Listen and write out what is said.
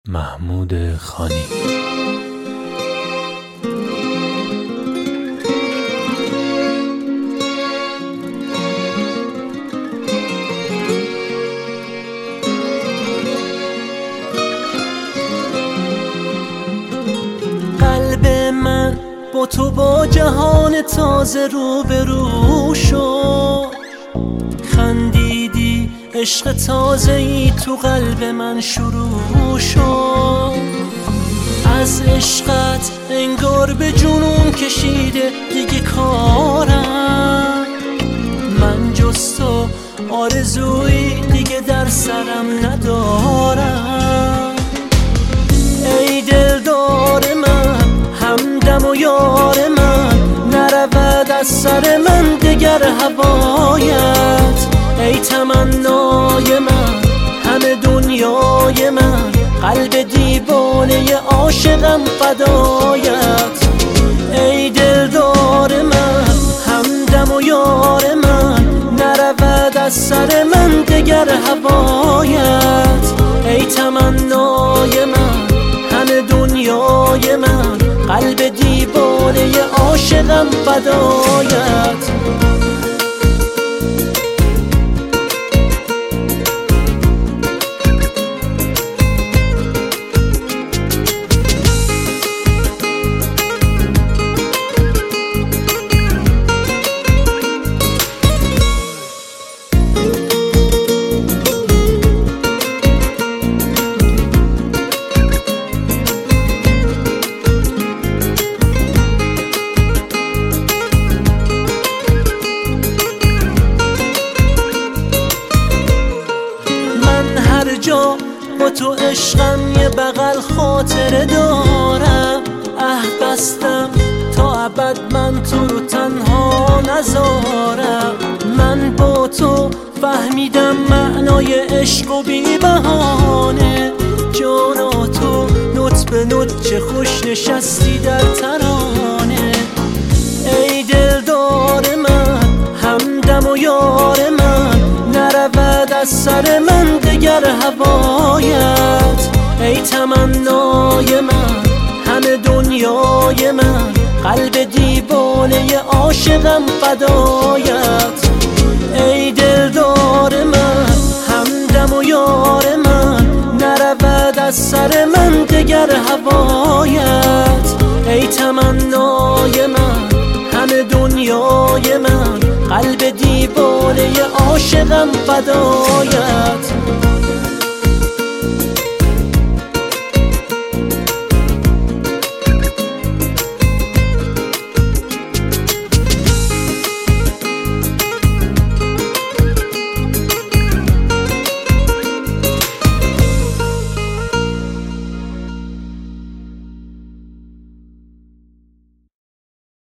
محمود خانی. قلب من با تو با جهان تازه روبرو شد، خندیدی عشق تازه‌ای تو قلب من شروع شد. از عشقت انگار به جنون کشیده دیگه کارم، من جز تو آرزویی دیگه در سرم ندارم. ای دلدار من، همدم و یار من، نرود از سر من دگر هوایت. ای تمنای من، همه دنیای من، قلب دیوانه عاشقم فدایت. ای دلدار من، همدم و یار من، نرود از سر من دگر هوایت. ای تمنای من، همه دنیای من، قلب دیوانه عاشقم فدایت. هر جا با تو عشقم یه بغل خاطره دارم. بستم تا ابد من تو رو تنها نذارم. من با تو فهمیدم معنای عشق و بی بهانه. جانا تو نوت به نوت چه خوش نشستی در ترانه. ای دلدار من، همدم و یار من، نرود از سر من دگر هوایت. ای تمنای من، همه دنیای من، قلب دیوانه عاشقم فدایت. ای دلدار من، همدم و یار من، نرود از سر من دگر هوایت. ای تمنای من، همه دنیای من، قلب دیوانه عاشقم فدایت.